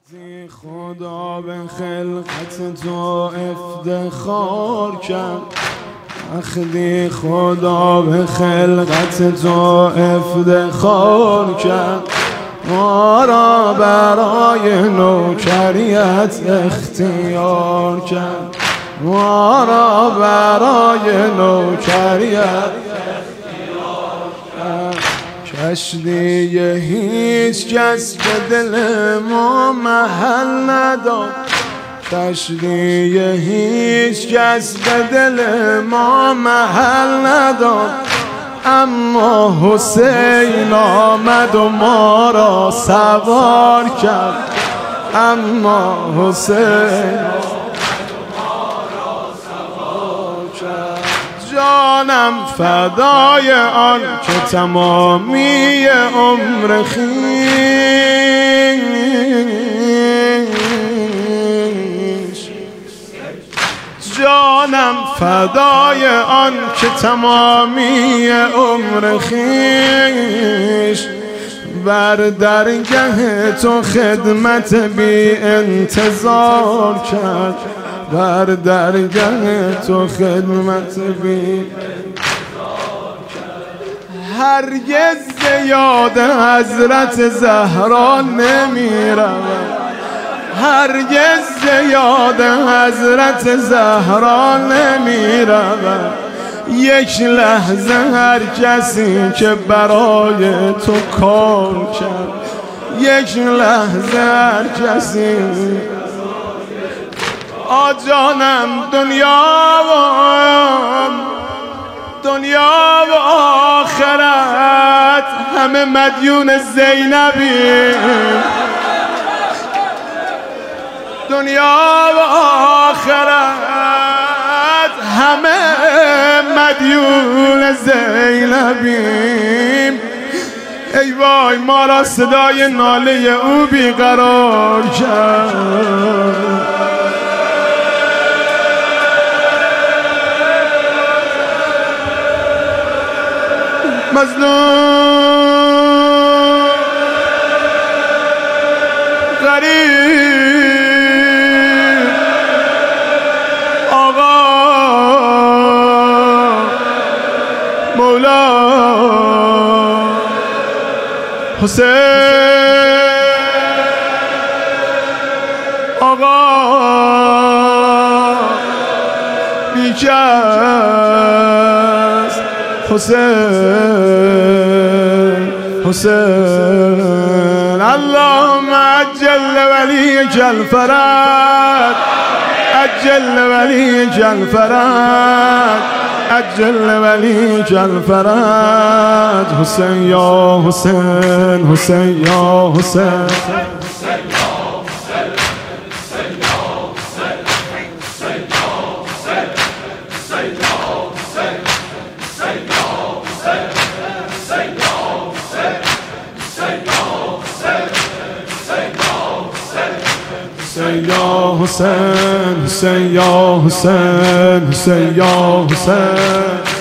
خدا به خلقت تو افتخار کرد، وقتی خدا به خلقت تو افتخار کرد، ما را برای نوکریت اختیار کرد، ما را برای نوکریت اختیار کرد. کشتی هیچ کس به دل ما محل نداد، کشتی هیچ کس به دل ما محل نداد، اما حسین آمد و ما را سوار کرد، اما حسین جانم فدای آن که تمامی عمر خویش، جانم فدای آن که تمامی عمر خویش بر درگه تو خدمت بی انتظار کرد، بر درگه تو خدمت بی هرگز یاد حضرت زهرا نمی رود، هرگز یاد حضرت زهرا نمی رود. یک لحظه هر کسی که برای تو کار کرد، یک لحظه هر کسی جانم دنیا و آخرت همه مدیون زینبی، دنیا و آخرت همه مدیون زینبی. ای وای ما را صدای ناله او بیقرار کرد. مظلوم غریب آقا مولا حسین آقا بیکس حسین اللهم عجل ولیک الفرج، عجل ولیک الفرج، عجل ولیک الفرج. حسین یا حسین، حسین یا حسین، یا حسین، حسین یا حسین، حسین یا حسین.